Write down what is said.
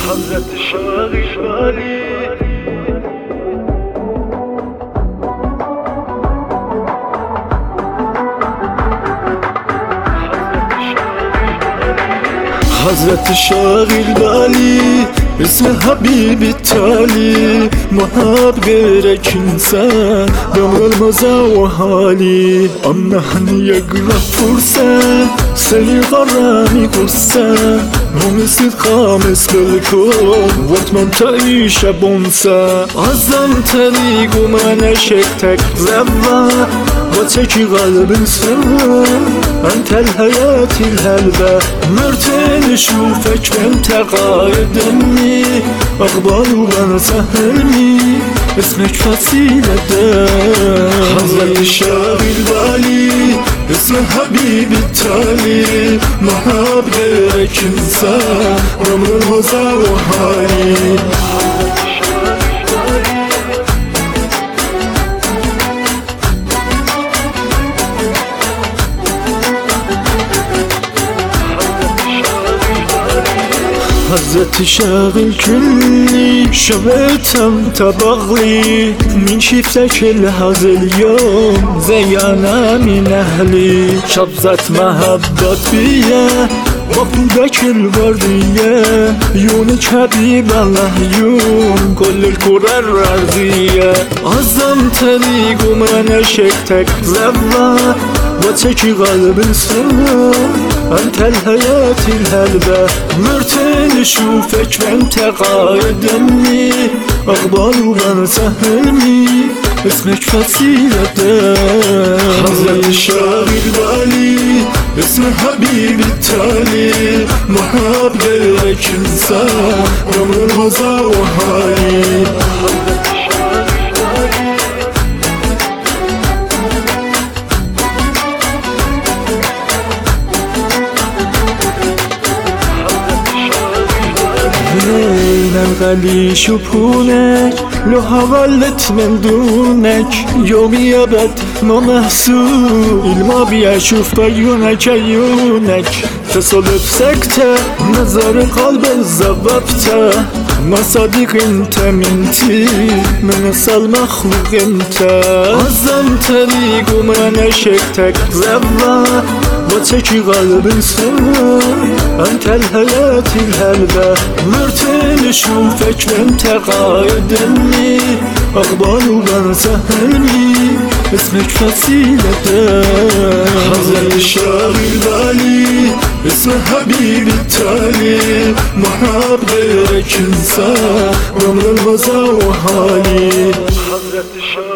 حضرت شاغلی حضرت شاغل بالي اسم حبيب التالي محب غيرك انسان دمر المزا حالي اما هني يقرا فرصة سلي غرامي قصة ومثل خامس بالكون واتمن تعيش بونسا عظم طريق وما نشكتك زبا وتكي قلب سوا أنت الحياة الهلبة مرتين أشوفك وانت قايدني أقبل وبنسى همي اسمك فصيلة حضرت الشاغل بالي اسم حبيب التالي محب غيرك انسان عمر الغزا وحالي حضرت شاغل كلي شبيتم تبغلي من شفتك لهذا اليوم زي أنا من أهلي شبزت محبت بيا وفودك الوردية يونك حبيب الله يوم كل الكرة الأرضية عظم طريق وما نشكتك زبا وتكي قلب سوا أنت الحياة الهلبة مرتين أشوفك وانت قايدني أقبل وبنسى همي اسمك فصيلة حضرت الشاغل بالي اسم حبيب التالي محب غيرك انسان عمر الغزا وحالي غلي شبهونك لو هولت من دونك يومي أبد ما محسوب ما بيشوف بعيونك عيونك تصادف سكتة نظر قلب زببته ما صديق انت منتي من اصل مخلوق انت عظم طريق وما نشكتك زبا وتكي قلب سوا أنت الحياة الهلبة مرتين أشوفك وانت قايدني أقبل وبنسى همي اسمك فصيلة حضرت الشاغل بالي اسم حبيب التالي محب غيرك انسان عمر الغزا وحالي حضرت